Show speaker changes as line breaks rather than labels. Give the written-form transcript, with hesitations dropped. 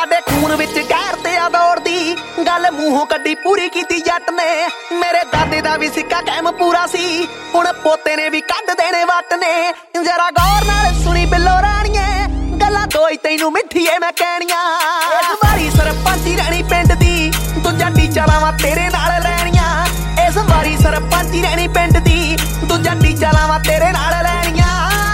ਸਾਡੇ ਖੂਨ ਵਿੱਚ ਗੈਰ ਤੇ ਆ ਦੌੜਦੀ ਗੱਲ ਮੂੰਹੋਂ ਕੱਢੀ ਪੂਰੀ ਕੀਤੀ ਜੱਟ ਨੇ ਮੇਰੇ ਦਾਦੇ ਦਾ ਵੀ ਸਿੱਕਾ ਕਾਇਮ ਪੂਰਾ ਸੀ ਹੁਣ ਪੋਤੇ ਨੇ ਵੀ ਕੱਢ ਦੇਣੇ ਵੱਟ ਨੇ ਜਰਾ ਗੌਰ ਨਾਲ ਸੁਣੀ ਬਿੱਲੋ ਰਾਣੀਏ ਗੱਲਾਂ ਦੋਈ ਤੈਨੂੰ ਮਿੱਠੀਏ ਮੈਂ ਕਹਿਣੀਆਂ ਇਸ ਵਾਰੀ ਸਰਪੰਚੀ ਰਹਿਣੀ ਪਿੰਡ